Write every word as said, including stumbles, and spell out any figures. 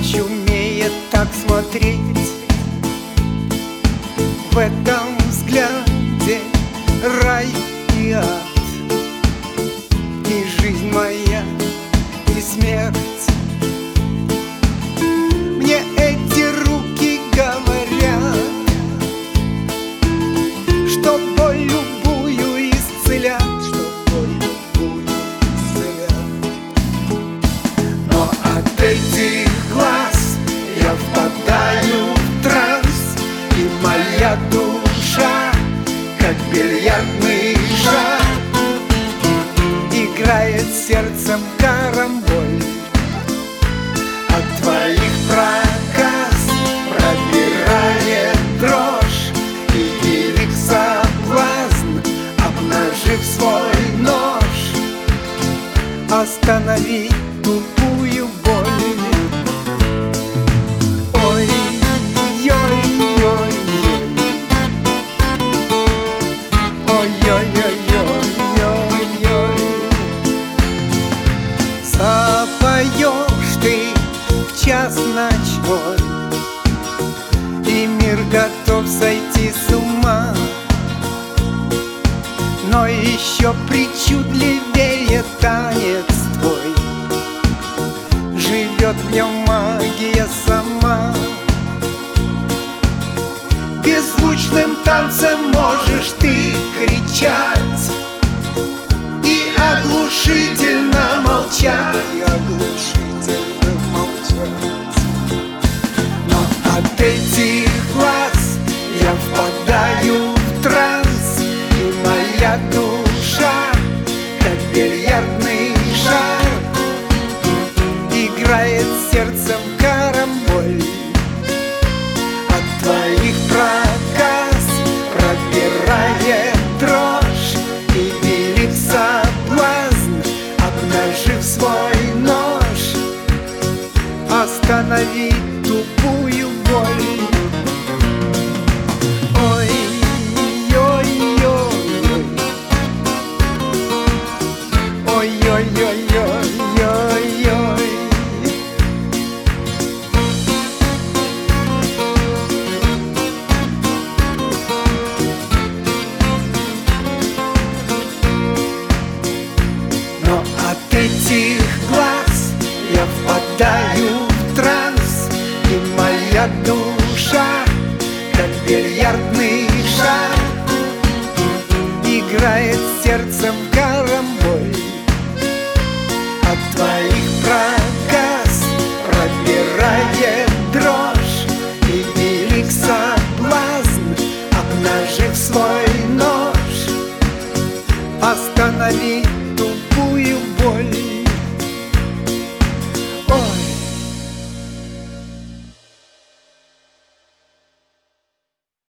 ночь умеет так смотреть. В этом взгляде рай и ад, и жизнь моя, и смерть. Мне эти руки говорят, что боль любую исцелят, что боль любую исцелят. Но от этих глаз я впадаю в транс, и моя душа, как бильярдный шар, играет сердцем карамболь. От твоих проказ пробирает дрожь, и велик соблазн, обнажив свой нож, остановить тупую боль. Ой, ой, ой, ой, ой, ой, ой, ой. Запоешь ты в час ночной, и мир готов сойти с ума. Но еще причудливее танец твой, живет в нем магия сама. Беззвучным танцем можешь ты кричать и оглушительно молчать, и оглушительно молчать. Но от этих глаз я впадаю в транс, и моя душа, как бильярдный шар, играет сердцем карамболь. От твоих проказ пробирает дрожь, и велик соблазн, обнажив свой нож, остановить тупую боль. Ой, ой, ой, ой, ой, ой, ой, ой, ой. Но от этих глаз я впадаю в транс, и моя душа, как бильярдный шар, играет сердцем карамболь.